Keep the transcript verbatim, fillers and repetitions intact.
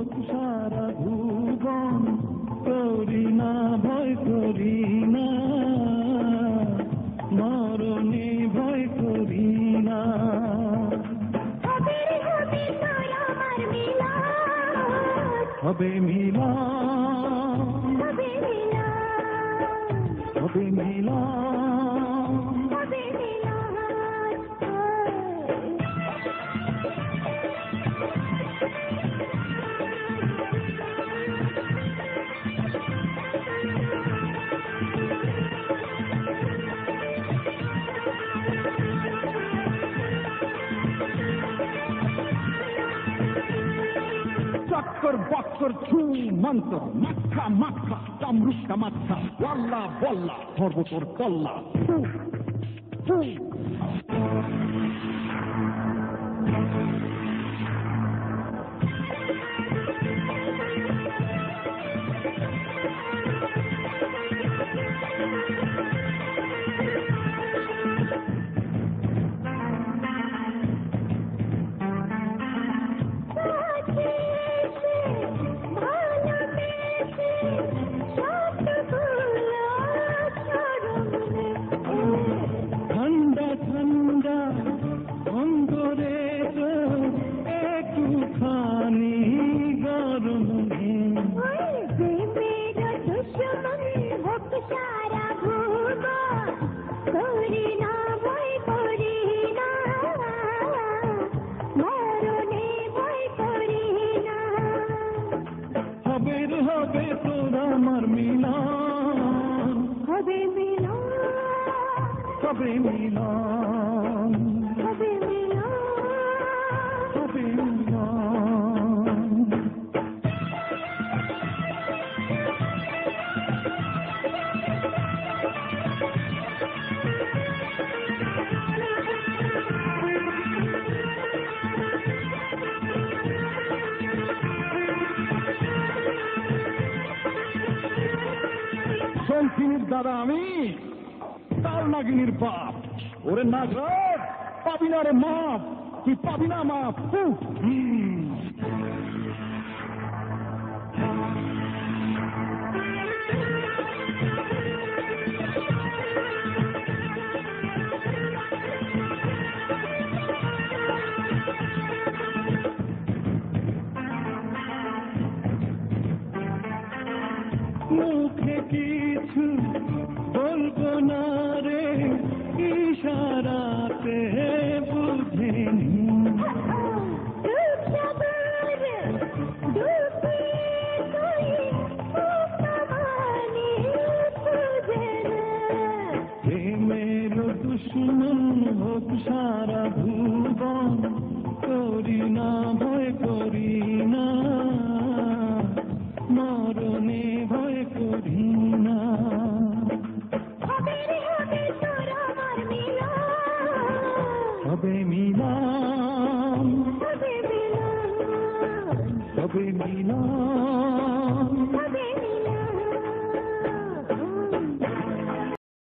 হোক সারা ভুবন, করি না ভয় করি না, মরণে ভয় করি না। হবে মিলন, হবে মিলন, হবে মিলন, হবে মিলন। চক্কর বক্কর ছুঁ মন্ত্র মাথা মাথা চামরুকা মাথা ওয়াল্লা বল্লা ধরব তোর কল্লা। ঠান্ডা ঠান্ডা অন্তরে একটুখানি গরম সারা ভুব করি না ভয় করি না, মরণে ভয় করি না। হবে হবে তোর আমার মিলন, হবে মিলন, হবে মিলন, হবে মিলন, হবে মিলন। শঙ্খিনীর দাদা আমি, তার নাগিনীর বাপ। ওরে নাগরাজ পাবি না রে মাপ, তুই পাবি না মাপ। মুখে কিছু বলবো না রে, ইশারাতে বুঝে নি। প্রেমের দুশ্মন হোক সারা ভুবন, করি না ভয় করি না, মরণে ভয় করি না। হবে মিলন, হবে মিলন, হবে মিলন।